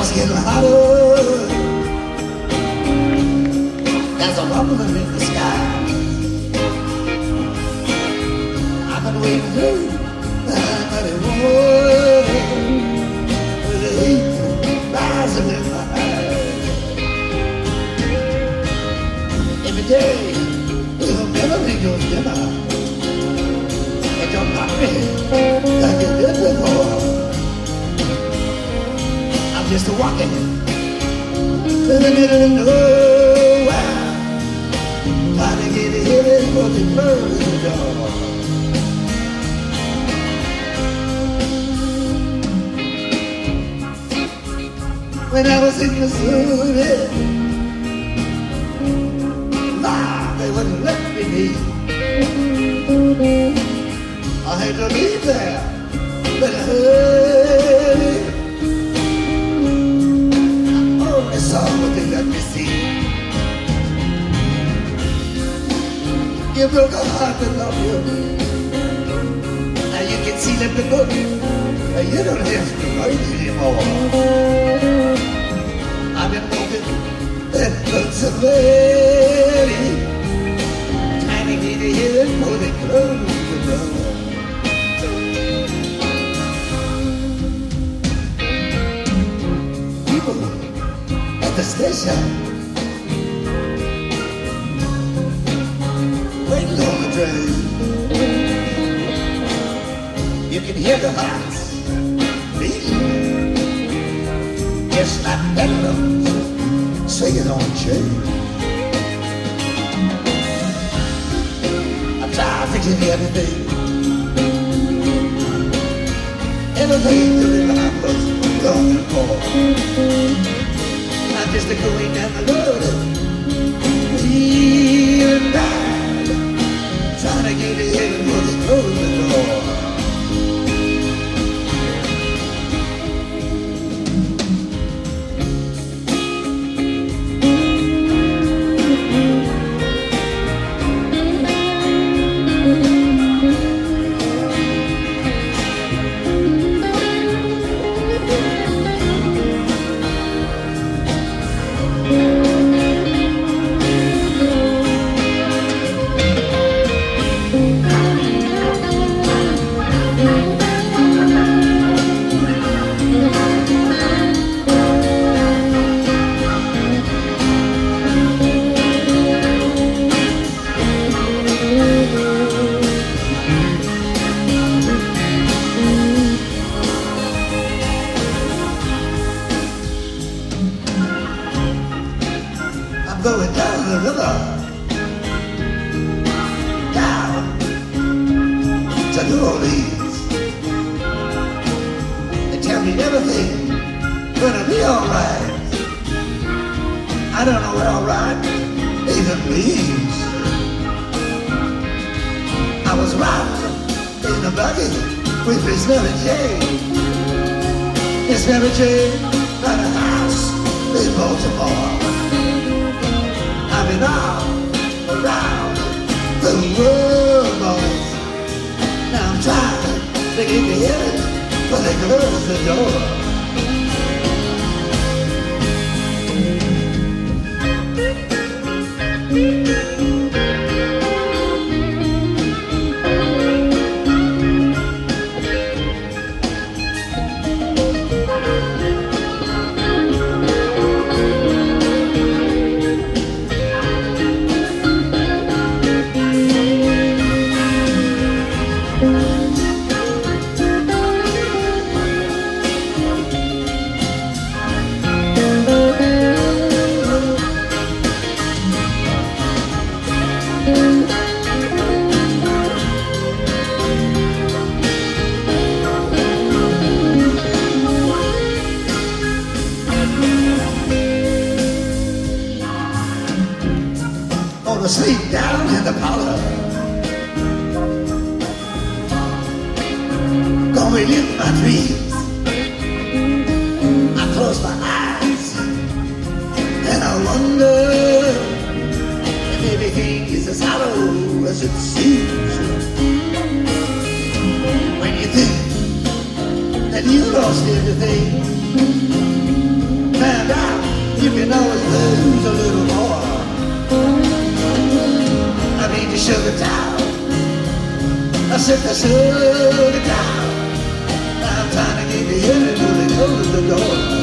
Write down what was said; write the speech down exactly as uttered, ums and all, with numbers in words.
it's getting hotter. There's a rumbling in the sky. I've been waiting through that muddy water with the heat rising in my eyes. Every day it'll never be your dinner, but you're not me like you did before. I'm just walking in the middle of nowhere, trying to get ahead before they close the door. When I was in Missouri, nah, they wouldn't let me be. I had to leave there, but hey, I only saw what they let me see. You broke a heart that loved you. Now you can see that the book, and you don't have to write anymore. I've been walking that looks of lady, trying to get ahead before they close the door. People at the station waiting on the train. You can hear the hearts beating, just like pendulums swinging on a chain. I'm tired of thinking everything, everything that I was longing for. I'm just a going down the road, feeling bad, trying to get ahead before they close the door. Going down the river, down to New Orleans. They tell me everything's gonna be alright. I don't know what alright even means. I was riding in a buggy with Miss Mary Jane. Miss Mary Jane got a house in Baltimore. I've been all around the world, boys. Now I'm trying to get to heaven, but they close the door. Sleep down in the parlor, going in my dreams. I close my eyes and I wonder if everything is as hollow as it seems. When you think that you lost everything, found out you can always lose a little more. I mean the sugar town. I said the sugar town. I'm trying to get you in until they close the door.